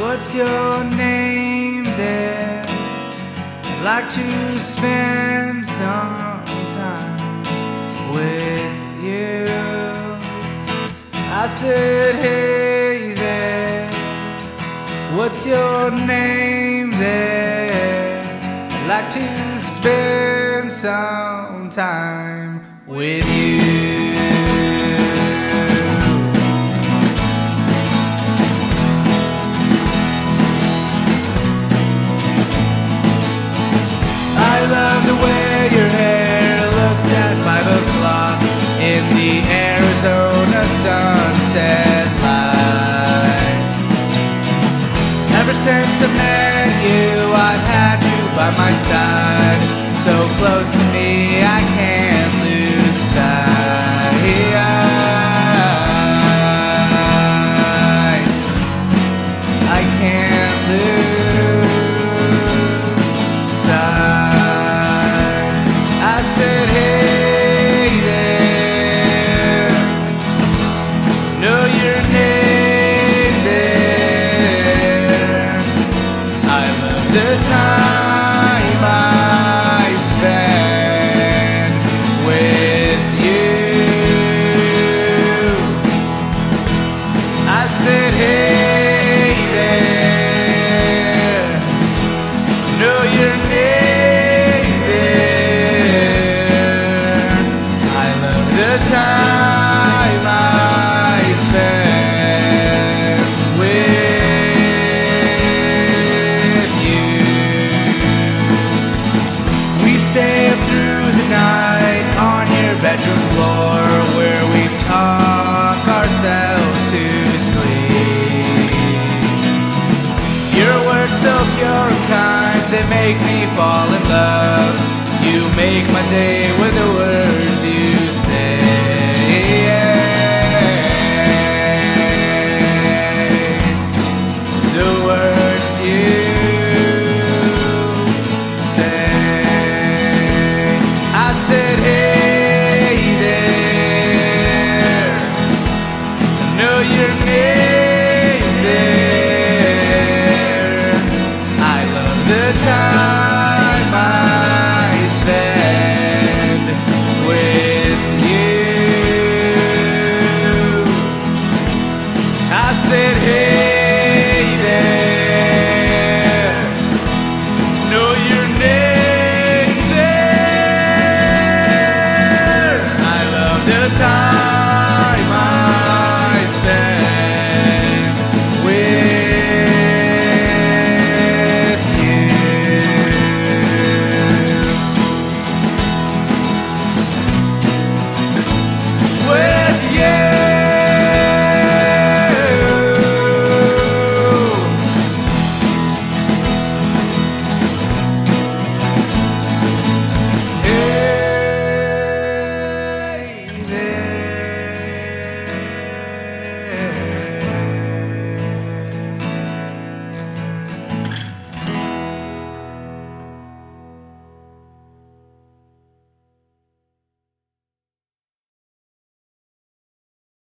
What's your name there? I'd like to spend some time with you. I said, hey there, what's your name there? I'd like to spend some time with you. I love the way your hair looks at 5 o'clock in the Arizona sunset light. Ever since I met you, I've had you by my side, so close to me I can't lose sight. I can't lose sight. I said, hey there, know your name there. I love the time I spend with you. I said, hey there, know your name there. I love the time I spend with you. We stay up through the night on your bedroom floor, where we talk ourselves to sleep. Your words so pure and kind, they make me fall in love. You make my day with the words you say. The words you say. I said, hey there, I know your name there. I love the time I spend with you. I said, hey